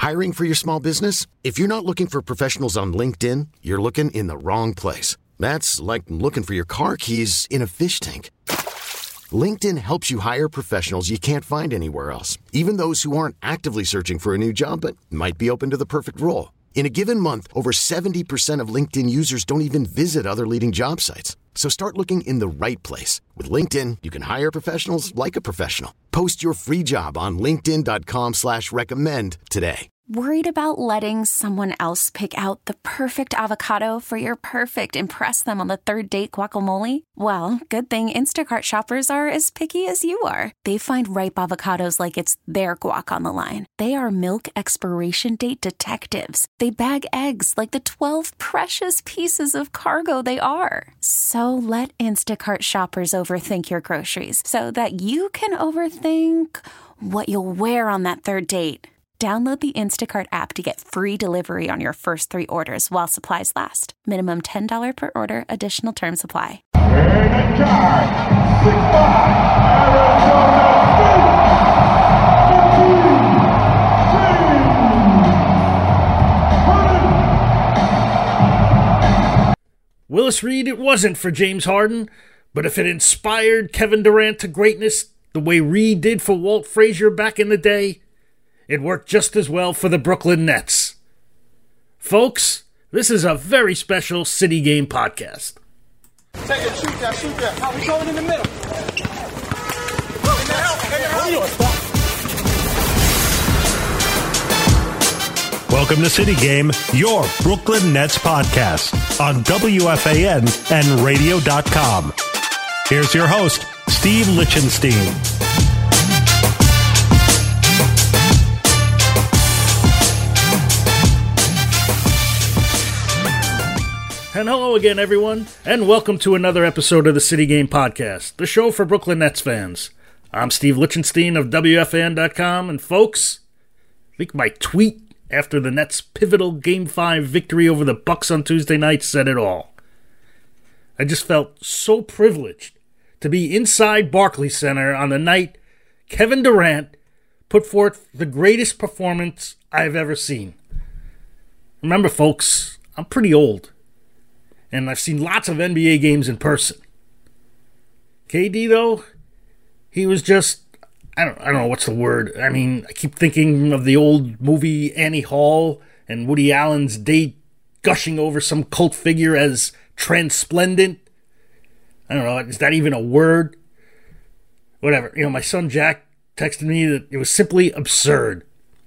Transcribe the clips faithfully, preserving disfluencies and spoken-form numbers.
Hiring for your small business? If you're not looking for professionals on LinkedIn, you're looking in the wrong place. That's like looking for your car keys in a fish tank. LinkedIn helps you hire professionals you can't find anywhere else, even those who aren't actively searching for a new job but might be open to the perfect role. In a given month, over seventy percent of LinkedIn users don't even visit other leading job sites. So start looking in the right place. With LinkedIn, you can hire professionals like a professional. Post your free job on linkedin.com slash recommend today. Worried about letting someone else pick out the perfect avocado for your perfect impress them on the third date guacamole? Well, good thing Instacart shoppers are as picky as you are. They find ripe avocados like it's their guac on the line. They are milk expiration date detectives. They bag eggs like the twelve precious pieces of cargo they are. So let Instacart shoppers overthink your groceries so that you can overthink what you'll wear on that third date. Download the Instacart app to get free delivery on your first three orders while supplies last. Minimum ten dollars per order. Additional terms apply. Willis Reed, it wasn't for James Harden, but if it inspired Kevin Durant to greatness the way Reed did for Walt Frazier back in the day, it worked just as well for the Brooklyn Nets. Folks, this is a very special City Game podcast. Take it, shoot that, shoot that. How we going in the middle? Welcome to City Game, your Brooklyn Nets podcast on W F A N and radio dot com. Here's your host, Steve Lichtenstein. And hello again, everyone, and welcome to another episode of the City Game Podcast, the show for Brooklyn Nets fans. I'm Steve Lichtenstein of W F A N dot com, and folks, I think my tweet after the Nets' pivotal Game five victory over the Bucks on Tuesday night said it all. I just felt so privileged to be inside Barclays Center on the night Kevin Durant put forth the greatest performance I've ever seen. Remember, folks, I'm pretty old. And I've seen lots of N B A games in person. K D, though, he was just, I don't, I don't know what's the word. I mean, I keep thinking of the old movie Annie Hall and Woody Allen's date gushing over some cult figure as transplendent. I don't know, is that even a word? Whatever. You know, my son Jack texted me that it was simply absurd.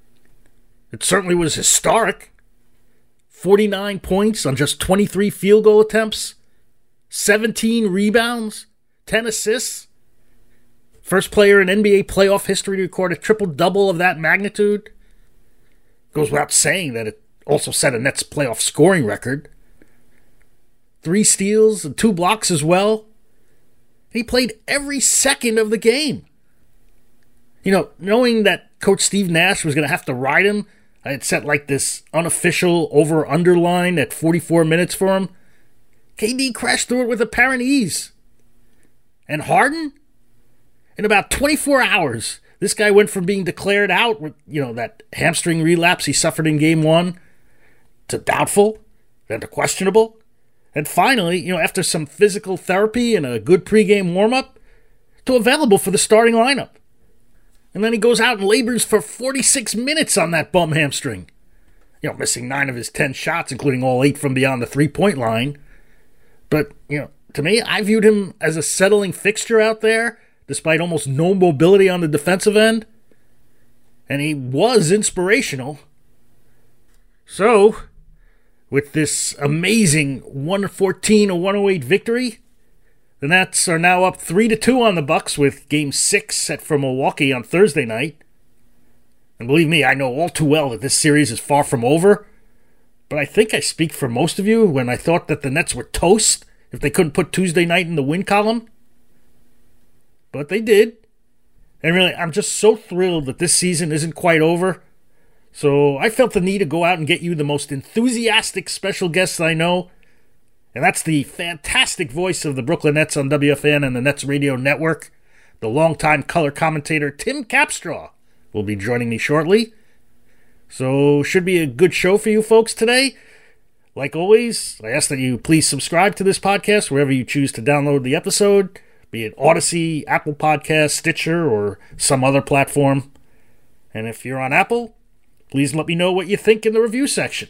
It certainly was historic. forty-nine points on just twenty-three field goal attempts, seventeen rebounds, ten assists. First player in N B A playoff history to record a triple-double of that magnitude. Goes without saying that it also set a Nets playoff scoring record. Three steals and two blocks as well. He played every second of the game. You know, knowing that Coach Steve Nash was going to have to ride him, I had set like this unofficial over-under line at forty-four minutes for him. K D crashed through it with apparent ease. And Harden? In about twenty-four hours, this guy went from being declared out with, you know, that hamstring relapse he suffered in game one, to doubtful, then to questionable. And finally, you know, after some physical therapy and a good pregame warm-up, to available for the starting lineup. And then he goes out and labors for forty-six minutes on that bum hamstring. You know, missing nine of his ten shots, including all eight from beyond the three-point line. But, you know, to me, I viewed him as a settling fixture out there, despite almost no mobility on the defensive end. And he was inspirational. So, with this amazing one fourteen to one oh eight victory, the Nets are now up three to two on the Bucks with Game six set for Milwaukee on Thursday night. And believe me, I know all too well that this series is far from over, but I think I speak for most of you when I thought that the Nets were toast if they couldn't put Tuesday night in the win column. But they did. And really, I'm just so thrilled that this season isn't quite over. So I felt the need to go out and get you the most enthusiastic special guests I know. And that's the fantastic voice of the Brooklyn Nets on W F A N and the Nets Radio Network. The longtime color commentator Tim Capstraw will be joining me shortly. So, should be a good show for you folks today. Like always, I ask that you please subscribe to this podcast wherever you choose to download the episode, be it Odyssey, Apple Podcasts, Stitcher, or some other platform. And if you're on Apple, please let me know what you think in the review section.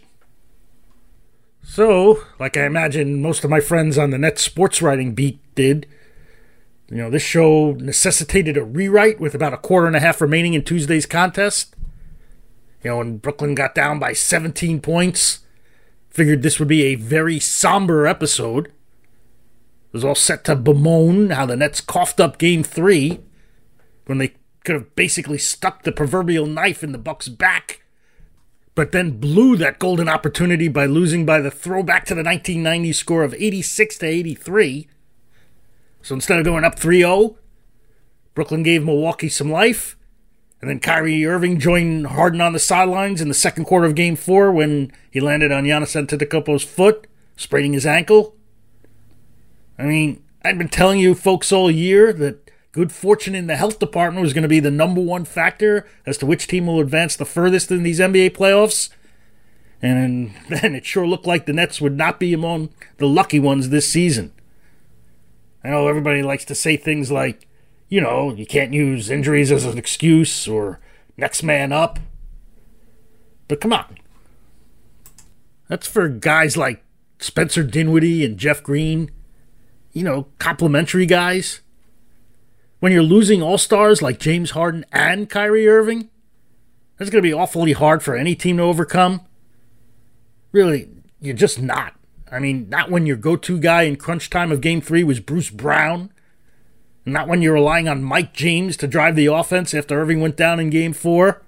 So, like I imagine most of my friends on the Nets sports writing beat did, you know, this show necessitated a rewrite with about a quarter and a half remaining in Tuesday's contest. You know, when Brooklyn got down by seventeen points, figured this would be a very somber episode. It was all set to bemoan how the Nets coughed up Game three when they could have basically stuck the proverbial knife in the Bucks' back, but then blew that golden opportunity by losing by the throwback to the nineteen ninety score of eighty-six to eighty-three. So instead of going up three oh, Brooklyn gave Milwaukee some life, and then Kyrie Irving joined Harden on the sidelines in the second quarter of Game four when he landed on Giannis Antetokounmpo's foot, spraining his ankle. I mean, I'd been telling you folks all year that good fortune in the health department was going to be the number one factor as to which team will advance the furthest in these N B A playoffs. And then it sure looked like the Nets would not be among the lucky ones this season. I know everybody likes to say things like, you know, you can't use injuries as an excuse or next man up. But come on. That's for guys like Spencer Dinwiddie and Jeff Green. You know, complimentary guys. When you're losing all-stars like James Harden and Kyrie Irving, that's going to be awfully hard for any team to overcome. Really, you're just not. I mean, not when your go-to guy in crunch time of Game three was Bruce Brown. Not when you're relying on Mike James to drive the offense after Irving went down in Game four.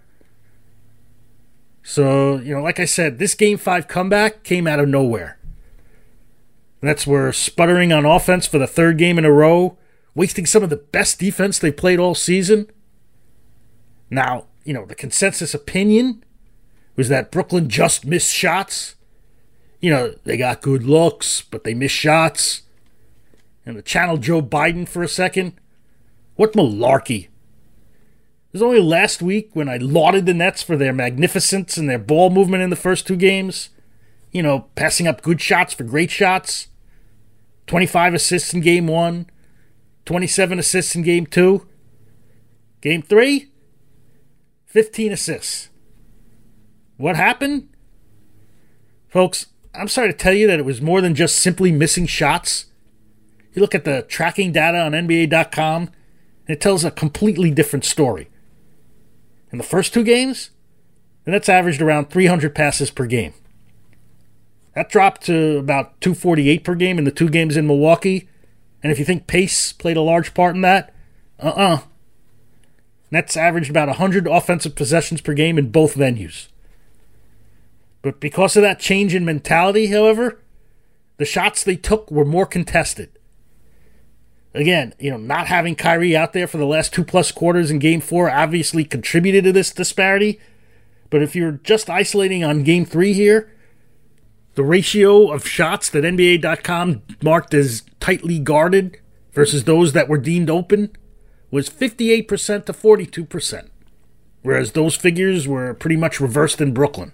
So, you know, like I said, this Game five comeback came out of nowhere. The Nets were sputtering on offense for the third game in a row, wasting some of the best defense they played all season. Now, you know, the consensus opinion was that Brooklyn just missed shots. You know, they got good looks, but they missed shots. And to channel Joe Biden for a second, what malarkey. It was only last week when I lauded the Nets for their magnificence and their ball movement in the first two games. You know, passing up good shots for great shots. twenty-five assists in Game one. twenty-seven assists in Game two. Game three, fifteen assists. What happened? Folks, I'm sorry to tell you that it was more than just simply missing shots. You look at the tracking data on N B A dot com, and it tells a completely different story. In the first two games, the Nets averaged around three hundred passes per game. That dropped to about two forty-eight per game in the two games in Milwaukee. And if you think pace played a large part in that, uh-uh. Nets averaged about one hundred offensive possessions per game in both venues. But because of that change in mentality, however, the shots they took were more contested. Again, you know, not having Kyrie out there for the last two-plus quarters in Game four obviously contributed to this disparity. But if you're just isolating on Game three here, the ratio of shots that N B A dot com marked as tightly guarded versus those that were deemed open was fifty-eight percent to forty-two percent, whereas those figures were pretty much reversed in Brooklyn.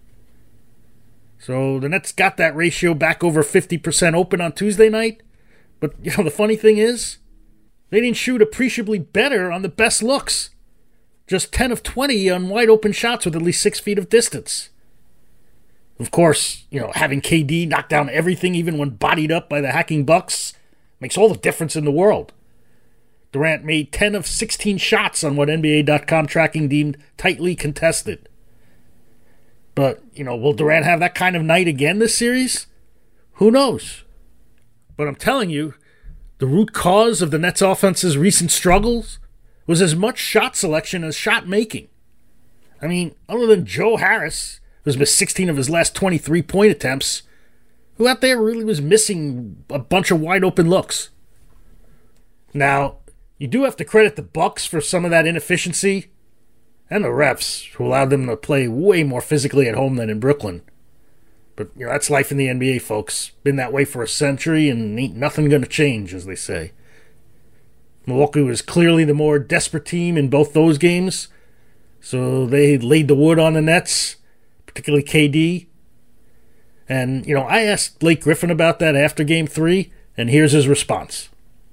So the Nets got that ratio back over fifty percent open on Tuesday night. But, you know, the funny thing is, they didn't shoot appreciably better on the best looks. Just ten of twenty on wide open shots with at least six feet of distance. Of course, you know, having K D knock down everything even when bodied up by the hacking Bucks makes all the difference in the world. Durant made ten of sixteen shots on what N B A dot com tracking deemed tightly contested. But, you know, will Durant have that kind of night again this series? Who knows? But I'm telling you, the root cause of the Nets offense's recent struggles was as much shot selection as shot making. I mean, other than Joe Harris, who's missed sixteen of his last twenty-three point attempts, who out there really was missing a bunch of wide open looks. Now, you do have to credit the Bucks for some of that inefficiency, and the refs, who allowed them to play way more physically at home than in Brooklyn. But, you know, that's life in the N B A, folks. Been that way for a century, and ain't nothing gonna change, as they say. Milwaukee was clearly the more desperate team in both those games, So they laid the wood on the Nets, particularly K D. And, you know, I asked Blake Griffin about that after game three, and here's his response.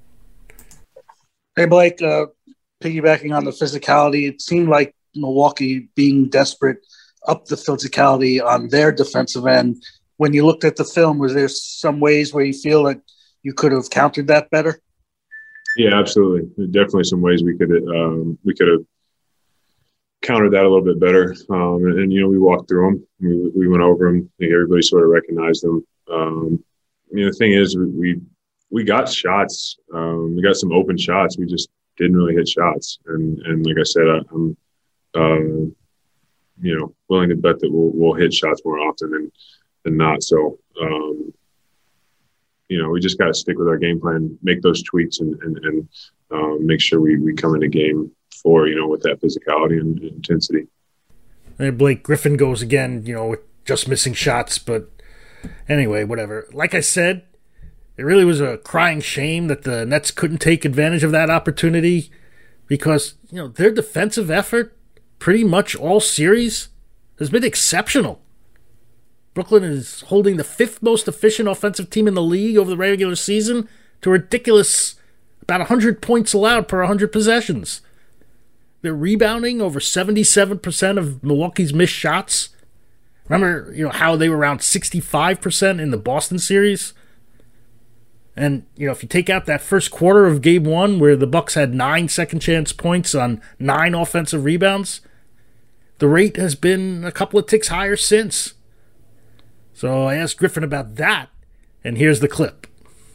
Hey, Blake, uh, piggybacking on the physicality, it seemed like Milwaukee being desperate upped the physicality on their defensive end. When you looked at the film, was there some ways where you feel like you could have countered that better? Yeah, absolutely. Definitely some ways we could um, we could have countered that a little bit better. Um, and, and, you know, we walked through them. We, we went over them. I think everybody sort of recognized them. Um, I mean, the thing is, we we got shots. Um, we got some open shots. We just didn't really hit shots. And and like I said, I, I'm uh, you know willing to bet that we'll we'll hit shots more often than than not. So um, you know, we just got to stick with our game plan, make those tweaks, and and, and um, make sure we we come into game for, you know, with that physicality and intensity. And Blake Griffin goes again, you know, with just missing shots. But anyway, whatever. Like I said, it really was a crying shame that the Nets couldn't take advantage of that opportunity because, you know, their defensive effort pretty much all series has been exceptional. Brooklyn is holding the fifth most efficient offensive team in the league over the regular season to a ridiculous about one hundred points allowed per one hundred possessions. They're rebounding over seventy-seven percent of Milwaukee's missed shots. Remember, you know, how they were around sixty-five percent in the Boston series? And, you know, if you take out that first quarter of game one where the Bucks had nine second chance points on nine offensive rebounds, the rate has been a couple of ticks higher since. So I asked Griffin about that, and here's the clip.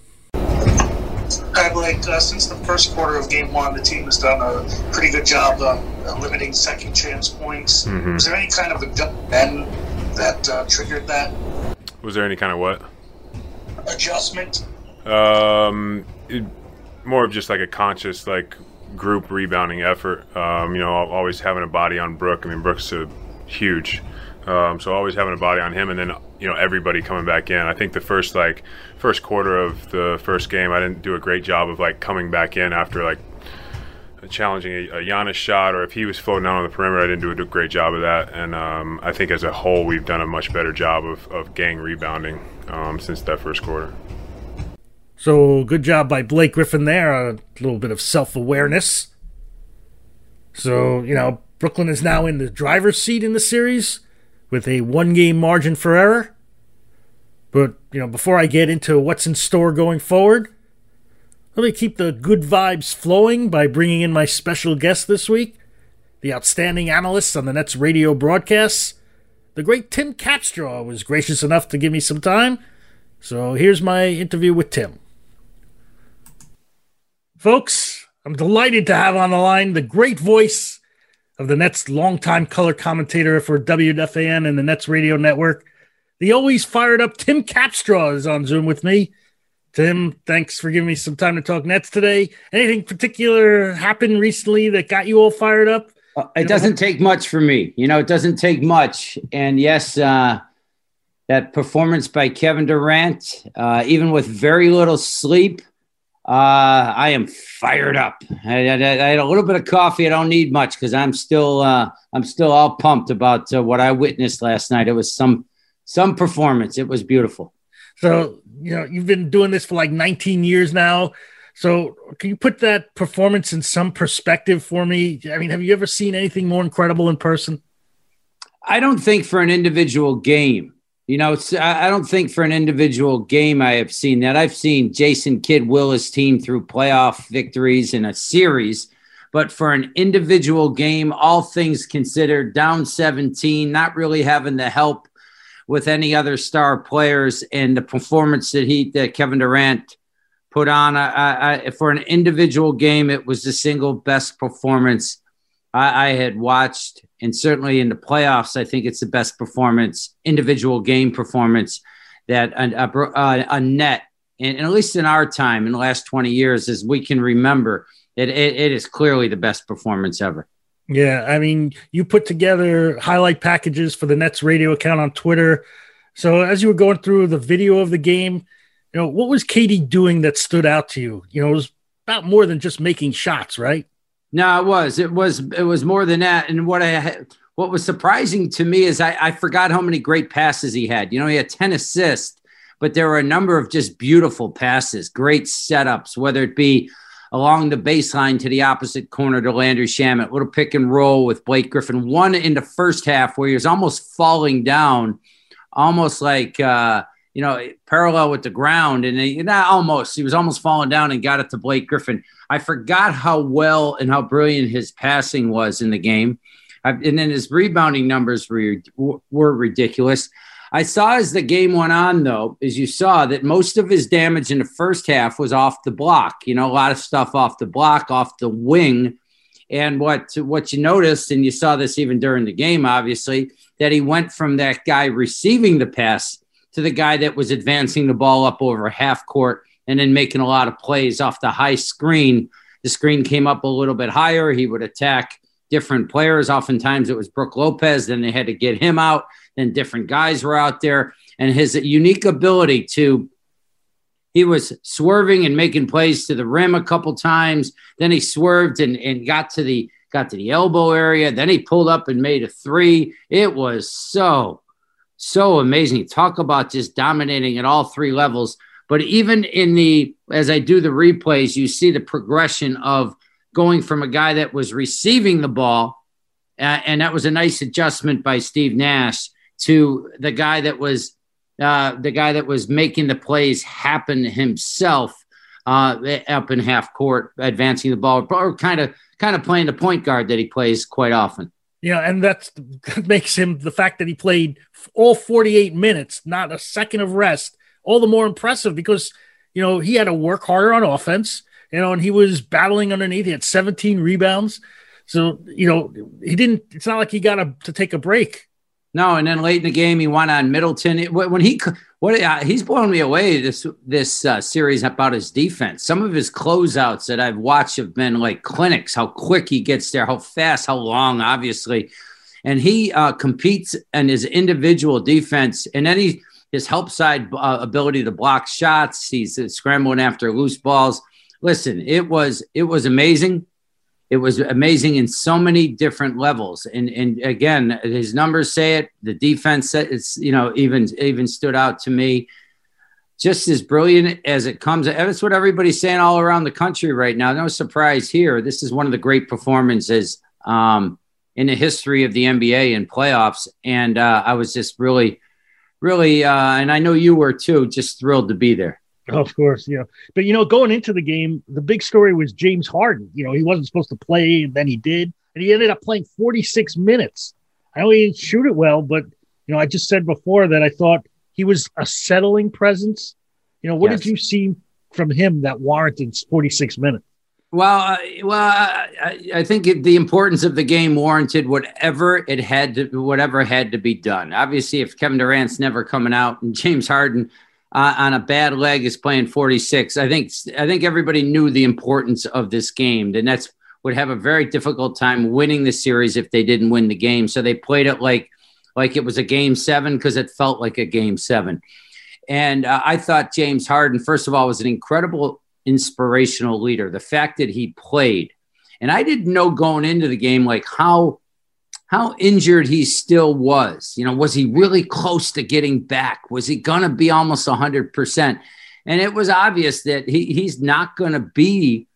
Hi, Blake. Uh, since the first quarter of game one, the team has done a pretty good job of limiting second chance points. Mm-hmm. Was there any kind of adjustment that uh, triggered that? Was there any kind of what? Adjustment? Um, it, more of just like a conscious, like, group rebounding effort. Um, you know, always having a body on Brook. I mean, Brook's a huge. Um, so always having a body on him, and then, you know, everybody coming back in. I think the first like first quarter of the first game, I didn't do a great job of like coming back in after like challenging a, a Giannis shot, or if he was floating out on the perimeter, I didn't do a great job of that. And um, I think as a whole, we've done a much better job of, of gang rebounding um, since that first quarter. So good job by Blake Griffin there. A little bit of self-awareness. So, you know, Brooklyn is now in the driver's seat in the series with a one-game margin for error. But, you know, before I get into what's in store going forward, let me keep the good vibes flowing by bringing in my special guest this week, the outstanding analyst on the Nets radio broadcasts. The great Tim Capstraw was gracious enough to give me some time. So here's my interview with Tim. Folks, I'm delighted to have on the line the great voice of the Nets' longtime color commentator for W F A N and the Nets Radio Network. The always fired up Tim Capstraw is on Zoom with me. Tim, thanks for giving me some time to talk Nets today. Anything particular happened recently that got you all fired up? Uh, it doesn't take much for me. You know, it doesn't take much. And yes, uh, that performance by Kevin Durant, uh, even with very little sleep, Uh, I am fired up. I, I, I had a little bit of coffee. I don't need much because I'm still uh, I'm still all pumped about uh, what I witnessed last night. It was some some performance. It was beautiful. So, you know, you've been doing this for like nineteen years now. So can you put that performance in some perspective for me? I mean, have you ever seen anything more incredible in person? I don't think for an individual game. You know, it's, I don't think for an individual game I have seen that. I've seen Jason Kidd will his team through playoff victories in a series. But for an individual game, all things considered, down seventeen, not really having the help with any other star players, and the performance that he that Kevin Durant put on, I, I, for an individual game, it was the single best performance I, I had watched. And certainly in the playoffs, I think it's the best performance, individual game performance that a, a, a net, and, and at least in our time in the last twenty years, as we can remember, it, it, it is clearly the best performance ever. Yeah, I mean, you put together highlight packages for the Nets radio account on Twitter. So as you were going through the video of the game, you know, what was K D doing that stood out to you? You know, it was about more than just making shots, right? No, it was. It was. It was more than that. And what I what was surprising to me is I, I forgot how many great passes he had. You know, he had ten assists, but there were a number of just beautiful passes, great setups, whether it be along the baseline to the opposite corner to Landry Shamet, little pick and roll with Blake Griffin. One in the first half where he was almost falling down, almost like, uh, you know, parallel with the ground. And he, not almost, he was almost falling down and got it to Blake Griffin. I forgot how well and how brilliant his passing was in the game. I've, and then his rebounding numbers were, were ridiculous. I saw as the game went on, though, as you saw, that most of his damage in the first half was off the block. You know, a lot of stuff off the block, off the wing. And what, what you noticed, and you saw this even during the game, obviously, that he went from that guy receiving the pass to the guy that was advancing the ball up over half court and then making a lot of plays off the high screen. The screen came up a little bit higher. He would attack different players. Oftentimes it was Brook Lopez. Then they had to get him out. Then different guys were out there. And his unique ability to, he was swerving and making plays to the rim a couple times. Then he swerved and, and got to the got to the elbow area. Then he pulled up and made a three. It was so, so amazing. Talk about just dominating at all three levels. But even in the, as I do the replays, you see the progression of going from a guy that was receiving the ball, uh, and that was a nice adjustment by Steve Nash, to the guy that was uh, the guy that was making the plays happen himself uh, up in half court, advancing the ball, or kind of kind of playing the point guard that he plays quite often. Yeah, and that's, that makes him, the fact that he played all forty-eight minutes, not a second of rest, all the more impressive because, you know, he had to work harder on offense, you know, and he was battling underneath. He had seventeen rebounds. So, you know, he didn't, it's not like he got a, to take a break. No, and then late in the game, he won on Middleton. It, when he, what uh, he's blown me away this this uh, series about his defense. Some of his closeouts that I've watched have been like clinics. How quick he gets there, how fast, how long, obviously, and he uh, competes in his individual defense, and then he his help side uh, ability to block shots. He's uh, scrambling after loose balls. Listen, it was it was amazing. It was amazing in so many different levels. And, and again, his numbers say it. The defense, it's, you know, even, even stood out to me. Just as brilliant as it comes. That's what everybody's saying all around the country right now. No surprise here. This is one of the great performances um, in the history of the N B A and playoffs. And uh, I was just really, really, uh, and I know you were too, just thrilled to be there. Of course, yeah. But, you know, going into the game, the big story was James Harden. You know, he wasn't supposed to play, and then he did. And he ended up playing forty-six minutes. I know he didn't shoot it well, but, you know, I just said before that I thought he was a settling presence. You know, what yes. did you see from him that warranted forty-six minutes? Well, uh, well, I, I think it, the importance of the game warranted whatever it had to, whatever had to be done. Obviously, if Kevin Durant's never coming out and James Harden Uh, on a bad leg is playing forty-six. I think I think everybody knew the importance of this game. The Nets would have a very difficult time winning the series if they didn't win the game. So they played it like like it was a game seven because it felt like a game seven. And uh, I thought James Harden, first of all, was an incredible inspirational leader. The fact that he played, and I didn't know going into the game like how how injured he still was. You know, was he really close to getting back? Was he going to be almost one hundred percent? And it was obvious that he he's not going to be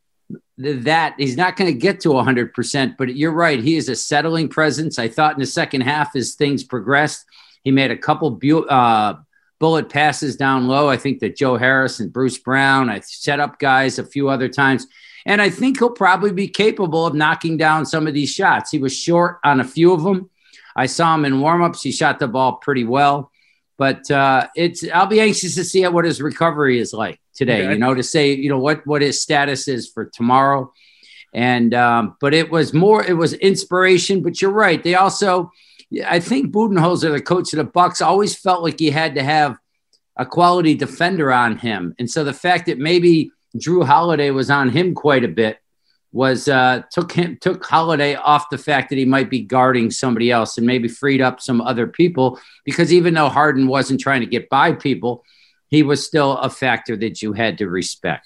that. He's not going to get to one hundred percent. But you're right. He is a settling presence. I thought in the second half as things progressed, he made a couple bu- uh, bullet passes down low. I think that Joe Harris and Bruce Brown, I set up guys a few other times. And I think he'll probably be capable of knocking down some of these shots. He was short on a few of them. I saw him in warmups. He shot the ball pretty well. But uh, it's I'll be anxious to see what his recovery is like today, okay. you know, to say, you know, what, what his status is for tomorrow. And um, but it was more, it was inspiration. But you're right. They also, I think Budenholzer, the coach of the Bucks, always felt like he had to have a quality defender on him. And so the fact that maybe Drew Holiday was on him quite a bit was uh, took him took Holiday off the fact that he might be guarding somebody else and maybe freed up some other people, because even though Harden wasn't trying to get by people, he was still a factor that you had to respect.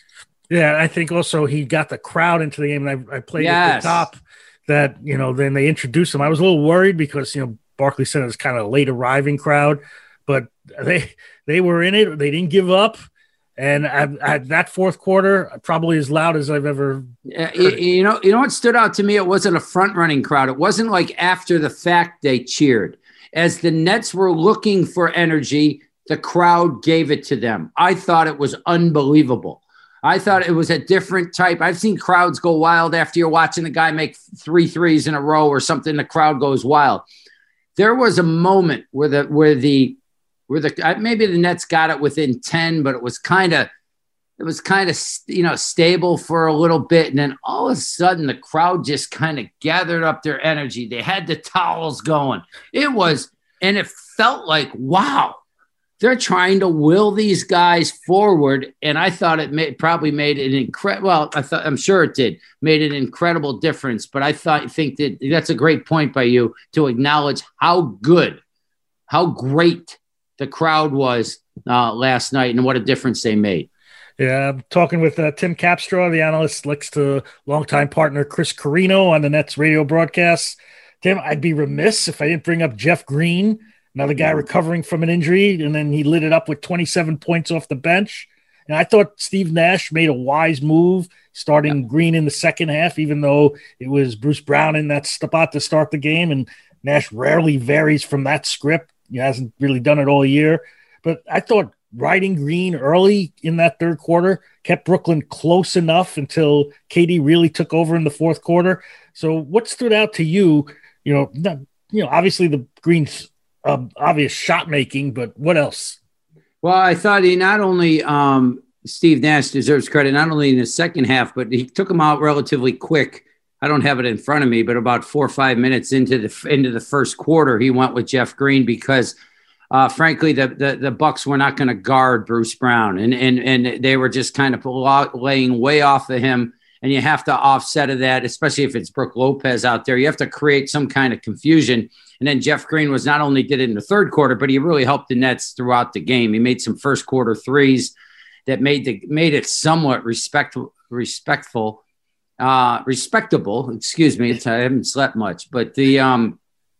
Yeah, I think also he got the crowd into the game, and I, I played Yes. at the top that, you know, then they introduced him. I was a little worried because, you know, Barclays Center is kind of a late arriving crowd, but they they were in it. They didn't give up. And at, at that fourth quarter, probably as loud as I've ever uh, you, you know, you know what stood out to me? It wasn't a front running crowd. It wasn't like after the fact they cheered. As the Nets were looking for energy, the crowd gave it to them. I thought it was unbelievable. I thought it was a different type. I've seen crowds go wild after you're watching a guy make three threes in a row or something. The crowd goes wild. There was a moment where the where the where the maybe the Nets got it within ten, but it was kind of it was kind of you know stable for a little bit, and then all of a sudden the crowd just kind of gathered up their energy. They had the towels going. It was, and it felt like, wow, they're trying to will these guys forward, and I thought it may, probably made an incredible. Well, I thought I'm sure it did made an incredible difference. But I thought think that that's a great point by you to acknowledge how good, how great the crowd was uh, last night, and what a difference they made. Yeah, I'm talking with uh, Tim Capstraw, the analyst, next to longtime partner Chris Carino on the Nets radio broadcasts. Tim, I'd be remiss if I didn't bring up Jeff Green, another guy recovering from an injury, and then he lit it up with twenty-seven points off the bench. And I thought Steve Nash made a wise move starting yeah. Green in the second half, even though it was Bruce Brown in that spot to start the game, and Nash rarely varies from that script. He hasn't really done it all year. But I thought riding Green early in that third quarter kept Brooklyn close enough until K D really took over in the fourth quarter. So what stood out to you? You know, not, you know, obviously the Green's uh, obvious shot making, but what else? Well, I thought he not only um, Steve Nash deserves credit, not only in the second half, but he took him out relatively quick. I don't have it in front of me, but about four or five minutes into the into the first quarter, he went with Jeff Green because, uh, frankly, the, the the Bucks were not going to guard Bruce Brown, and and and they were just kind of laying way off of him. And you have to offset of that, especially if it's Brook Lopez out there. You have to create some kind of confusion. And then Jeff Green was not only did it in the third quarter, but he really helped the Nets throughout the game. He made some first quarter threes that made the made it somewhat respect, respectful. Uh, respectable, excuse me. I haven't slept much, but the um,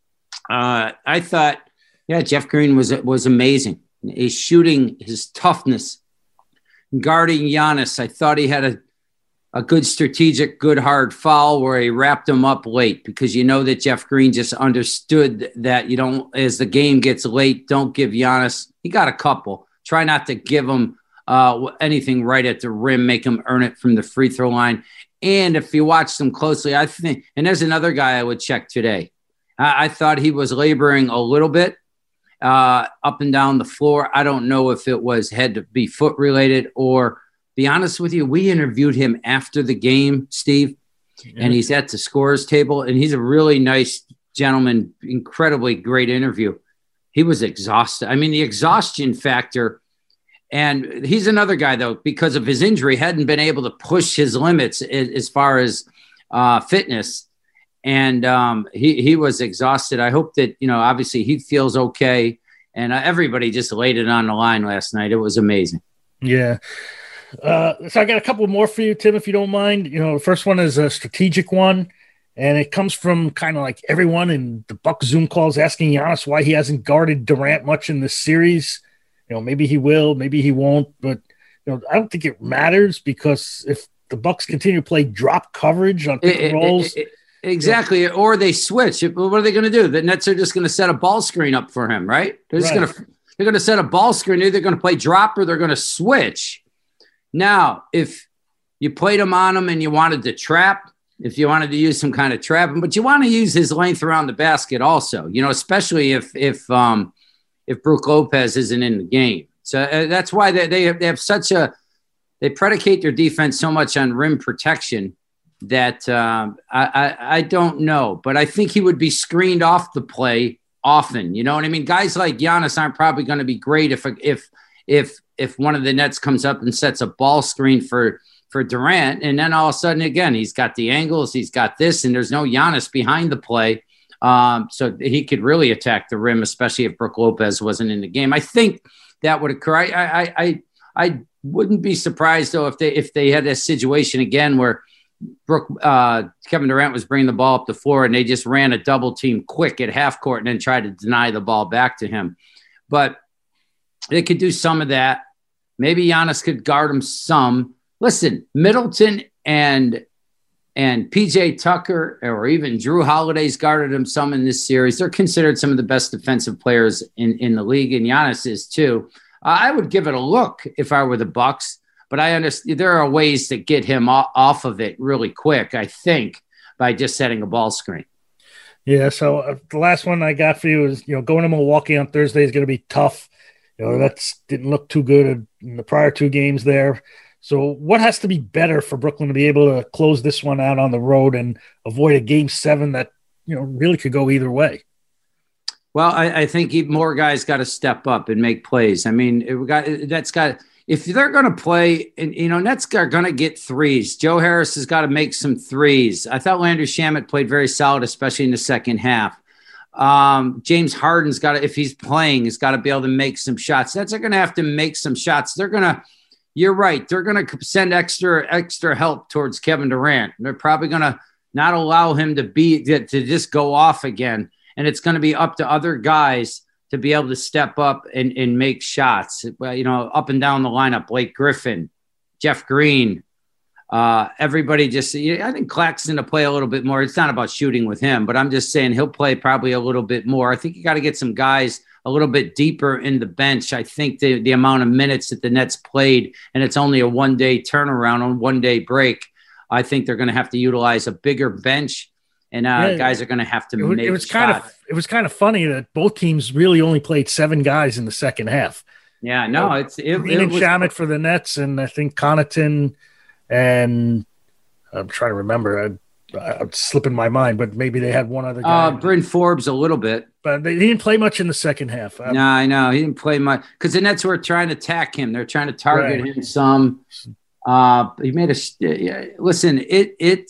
uh, I thought, yeah, Jeff Green was was amazing. His shooting, his toughness, guarding Giannis. I thought he had a a good strategic, good hard foul where he wrapped him up late, because you know that Jeff Green just understood that you don't, as the game gets late, don't give Giannis. He got a couple. Try not to give him uh, anything right at the rim, make him earn it from the free throw line. And if you watch them closely, I think, and there's another guy I would check today. I, I thought he was laboring a little bit uh, up and down the floor. I don't know if it was had to be foot related, or be honest with you, we interviewed him after the game, Steve, yeah. and he's at the scorer's table, and he's a really nice gentleman, incredibly great interview. He was exhausted. I mean, the exhaustion factor. And he's another guy, though, because of his injury, hadn't been able to push his limits as far as uh, fitness. And um, he, he was exhausted. I hope that, you know, obviously he feels okay. And uh, everybody just laid it on the line last night. It was amazing. Yeah. Uh, so I got a couple more for you, Tim, if you don't mind. You know, the first one is a strategic one, and it comes from kind of like everyone in the Bucks Zoom calls asking Giannis why he hasn't guarded Durant much in this series. You know, maybe he will, maybe he won't, but you know, I don't think it matters, because if the Bucks continue to play drop coverage on pick and rolls, it, it, it, exactly, you know, or they switch, what are they going to do? The Nets are just going to set a ball screen up for him, right? They're just right. going to they're going to set a ball screen. Either they're going to play drop or they're going to switch. Now, if you played him on him and you wanted to trap, if you wanted to use some kind of trapping, but you want to use his length around the basket also, you know, especially if if um. if Brook Lopez isn't in the game. So uh, that's why they, they, have, they have such a – they predicate their defense so much on rim protection that um, I, I, I don't know. But I think he would be screened off the play often. You know what I mean? Guys like Giannis aren't probably going to be great if if if if one of the Nets comes up and sets a ball screen for, for Durant, and then all of a sudden, again, he's got the angles, he's got this, and there's no Giannis behind the play. Um, so he could really attack the rim, especially if Brook Lopez wasn't in the game. I think that would occur. I, I, I, I wouldn't be surprised though if they if they had a situation again where Brooke, uh, Kevin Durant was bringing the ball up the floor and they just ran a double team quick at half court and then tried to deny the ball back to him. But they could do some of that. Maybe Giannis could guard him some. Listen, Middleton and and P J Tucker or even Drew Holiday's guarded him some in this series. They're considered some of the best defensive players in, in the league, and Giannis is too. Uh, I would give it a look if I were the Bucks. But I understand there are ways to get him off of it really quick, I think, by just setting a ball screen. Yeah, so uh, the last one I got for you is, you know, going to Milwaukee on Thursday is going to be tough. You know, that's didn't look too good in the prior two games there. So what has to be better for Brooklyn to be able to close this one out on the road and avoid a game seven that, you know, really could go either way? Well, I, I think more guys got to step up and make plays. I mean, it got that's got – if they're going to play, and you know, Nets are going to get threes. Joe Harris has got to make some threes. I thought Landry Shamet played very solid, especially in the second half. Um, James Harden's got to, if he's playing, has got to be able to make some shots. Nets are going to have to make some shots. They're going to, you're right. They're going to send extra, extra help towards Kevin Durant. They're probably going to not allow him to be, to, to just go off again. And it's going to be up to other guys to be able to step up and, and make shots, you know, up and down the lineup. Blake Griffin, Jeff Green, uh, everybody just, I think Claxton to play a little bit more. It's not about shooting with him, but I'm just saying he'll play probably a little bit more. I think you got to get some guys a little bit deeper in the bench. I think the, the amount of minutes that the Nets played, and it's only a one-day turnaround on one-day break, I think they're going to have to utilize a bigger bench. And uh, yeah, guys are going to have to it, make it was kind of it was kind of funny that both teams really only played seven guys in the second half. Yeah, no, uh, it's it, Green it and was Shamet for the Nets, and I think Connaughton and I'm trying to remember. I, I'm slipping my mind, but maybe they had one other guy. Uh, Bryn Forbes a little bit, but they didn't play much in the second half. No, nah, I know he didn't play much because the Nets were trying to attack him. They're trying to target right. him some. Uh, he made a uh, listen. It it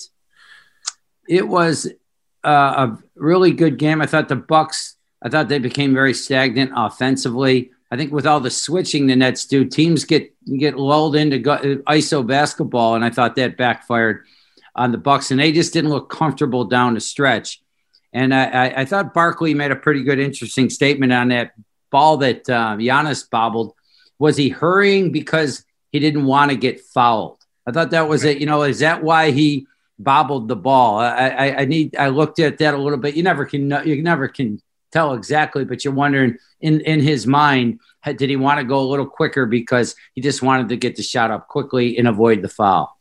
it was. Uh, a really good game. I thought the Bucks, I thought they became very stagnant offensively. I think with all the switching the Nets do, teams get get lulled into go, I S O basketball, and I thought that backfired on the Bucks, and they just didn't look comfortable down the stretch. And I, I, I thought Barkley made a pretty good, interesting statement on that ball that uh, Giannis bobbled. Was he hurrying because he didn't want to get fouled? I thought that was it. You know, is that why he bobbled the ball? I, I, I need. I looked at that a little bit. You never can. You never can tell exactly, but you're wondering in in his mind, did he want to go a little quicker because he just wanted to get the shot up quickly and avoid the foul?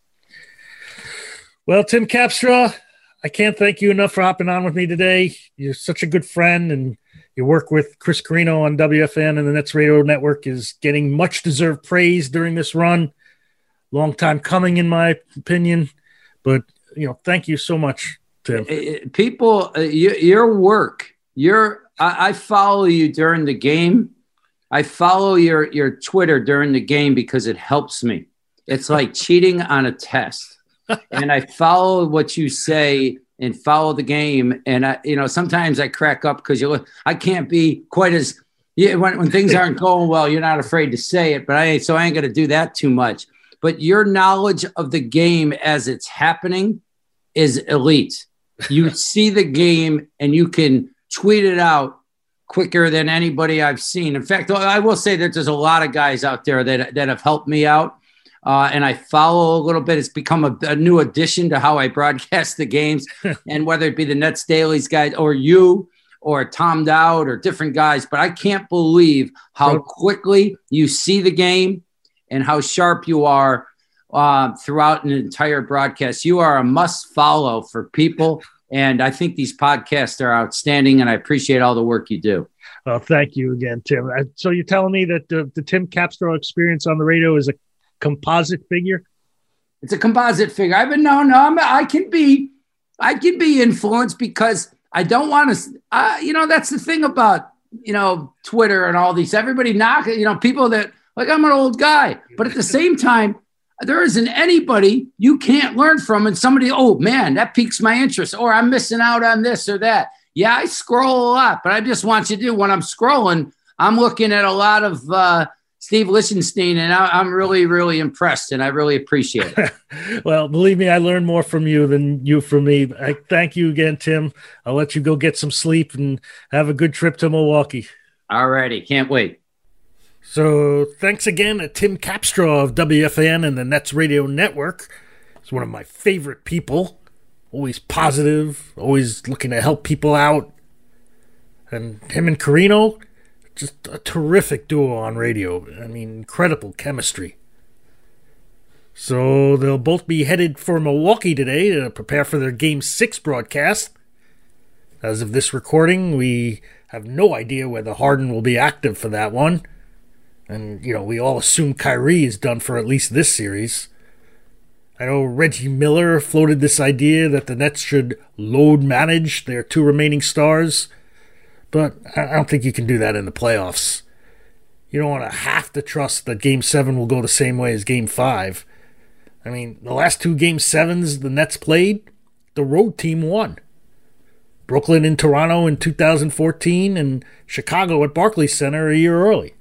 Well, Tim Capstra, I can't thank you enough for hopping on with me today. You're such a good friend, and your work with Chris Carino on W F N and the Nets Radio Network is getting much deserved praise during this run. Long time coming, in my opinion, but. You know, thank you so much, Tim. People, uh, you, your work, your I, I follow you during the game. I follow your your Twitter during the game because it helps me. It's like cheating on a test. And I follow what you say and follow the game. And I, you know, sometimes I crack up because you look. I can't be quite as yeah when when things aren't going well. You're not afraid to say it, but I ain't so I ain't going to do that too much. But your knowledge of the game as it's happening is elite. You see the game and you can tweet it out quicker than anybody I've seen. In fact, I will say that there's a lot of guys out there that, that have helped me out. Uh, and I follow a little bit. It's become a, a new addition to how I broadcast the games. And whether it be the Nets Dailies guys or you or Tom Dowd or different guys, but I can't believe how quickly you see the game and how sharp you are Uh, throughout an entire broadcast. You are a must follow for people. And I think these podcasts are outstanding, and I appreciate all the work you do. Well, thank you again, Tim. So you're telling me that the, the Tim Capstra experience on the radio is a composite figure? It's a composite figure. I've been known, no, I'm, I can be, I can be influenced because I don't want to, uh, you know, that's the thing about, you know, Twitter and all these, everybody knock, you know, people that like, I'm an old guy, but at the same time, there isn't anybody you can't learn from, and somebody, oh man, that piques my interest, or I'm missing out on this or that. Yeah, I scroll a lot, but I just want you to do when I'm scrolling, I'm looking at a lot of uh, Steve Lichtenstein, and I, I'm really, really impressed, and I really appreciate it. Well, believe me, I learned more from you than you from me. I thank you again, Tim. I'll let you go get some sleep and have a good trip to Milwaukee. All righty. Can't wait. So thanks again to Tim Capstraw of W F A N and the Nets Radio Network. He's one of my favorite people. Always positive, always looking to help people out. And him and Carino, just a terrific duo on radio. I mean, incredible chemistry. So they'll both be headed for Milwaukee today to prepare for their Game six broadcast. As of this recording, we have no idea whether Harden will be active for that one. And, you know, we all assume Kyrie is done for at least this series. I know Reggie Miller floated this idea that the Nets should load manage their two remaining stars. But I don't think you can do that in the playoffs. You don't want to have to trust that Game seven will go the same way as Game five. I mean, the last two Game sevens the Nets played, the road team won. Brooklyn and Toronto in two thousand fourteen and Chicago at Barclays Center a year early.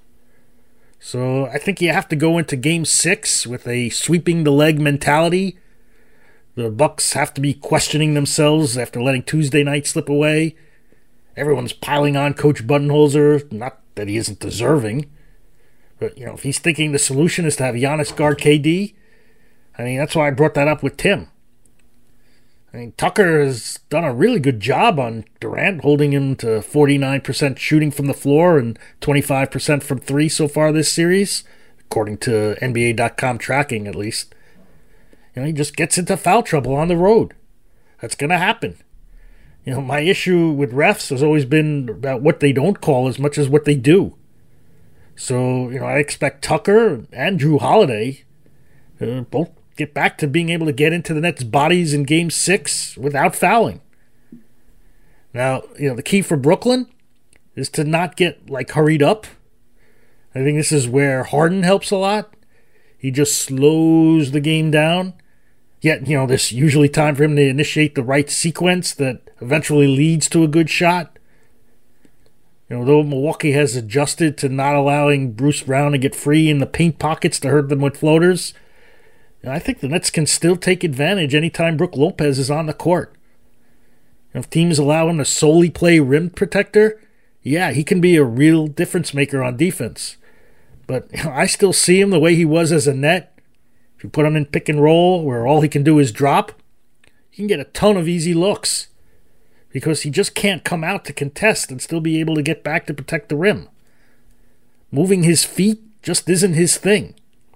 So I think you have to go into Game six with a sweeping the leg mentality. The Bucks have to be questioning themselves after letting Tuesday night slip away. Everyone's piling on Coach Budenholzer, not that he isn't deserving. But, you know, if he's thinking the solution is to have Giannis guard K D, I mean, that's why I brought that up with Tim. I mean, Tucker has done a really good job on Durant, holding him to forty-nine percent shooting from the floor and twenty-five percent from three so far this series, according to N B A dot com tracking at least. You know, he just gets into foul trouble on the road. That's going to happen. You know, my issue with refs has always been about what they don't call as much as what they do. So, you know, I expect Tucker and Drew Holiday uh, both get back to being able to get into the Nets' bodies in Game six without fouling. Now, you know, the key for Brooklyn is to not get, like, hurried up. I think this is where Harden helps a lot. He just slows the game down. Yet, you know, there's usually time for him to initiate the right sequence that eventually leads to a good shot. You know, though Milwaukee has adjusted to not allowing Bruce Brown to get free in the paint pockets to hurt them with floaters, you know, I think the Nets can still take advantage anytime Brook Lopez is on the court. You know, if teams allow him to solely play rim protector, yeah, he can be a real difference maker on defense. But you know, I still see him the way he was as a net. If you put him in pick and roll where all he can do is drop, you can get a ton of easy looks because he just can't come out to contest and still be able to get back to protect the rim. Moving his feet just isn't his thing.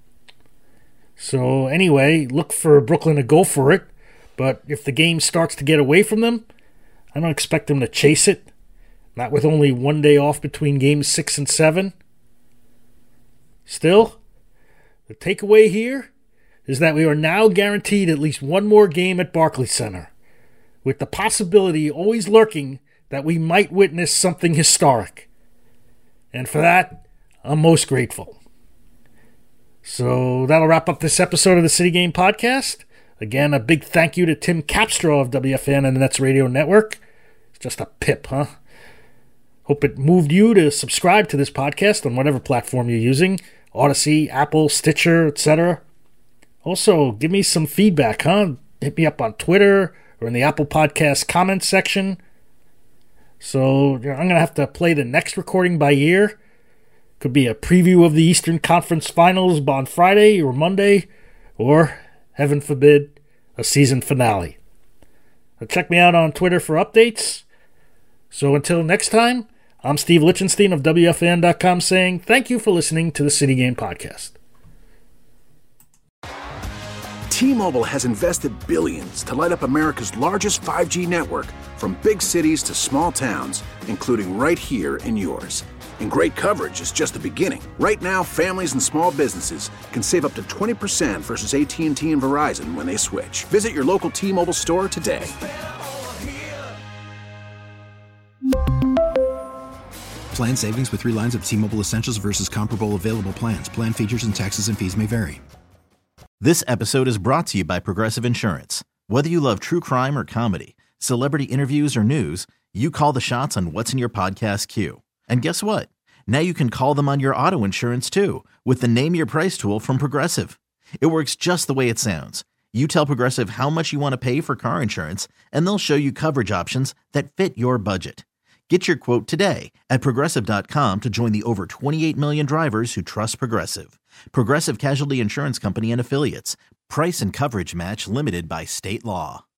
So anyway, look for Brooklyn to go for it, but if the game starts to get away from them, I don't expect them to chase it, not with only one day off between games six and seven. Still, the takeaway here is that we are now guaranteed at least one more game at Barclays Center, with the possibility always lurking that we might witness something historic. And for that, I'm most grateful. So that'll wrap up this episode of the City Game Podcast. Again, a big thank you to Tim Capstraw of W F A N and the Nets Radio Network. It's just a pip, huh? Hope it moved you to subscribe to this podcast on whatever platform you're using. Odyssey, Apple, Stitcher, et cetera. Also, give me some feedback, huh? Hit me up on Twitter or in the Apple Podcast comments section. So you know, I'm going to have to play the next recording by ear. Could be a preview of the Eastern Conference Finals on Friday or Monday, or, heaven forbid, a season finale. So check me out on Twitter for updates. So until next time, I'm Steve Lichtenstein of W F A N dot com saying thank you for listening to the City Game Podcast. T-Mobile has invested billions to light up America's largest five G network, from big cities to small towns, including right here in yours. And great coverage is just the beginning. Right now, families and small businesses can save up to twenty percent versus A T and T and Verizon when they switch. Visit your local T-Mobile store today. Plan savings with three lines of T-Mobile Essentials versus comparable available plans. Plan features and taxes and fees may vary. This episode is brought to you by Progressive Insurance. Whether you love true crime or comedy, celebrity interviews or news, you call the shots on what's in your podcast queue. And guess what? Now you can call them on your auto insurance too with the Name Your Price tool from Progressive. It works just the way it sounds. You tell Progressive how much you want to pay for car insurance, and they'll show you coverage options that fit your budget. Get your quote today at Progressive dot com to join the over twenty-eight million drivers who trust Progressive. Progressive Casualty Insurance Company and Affiliates. Price and coverage match limited by state law.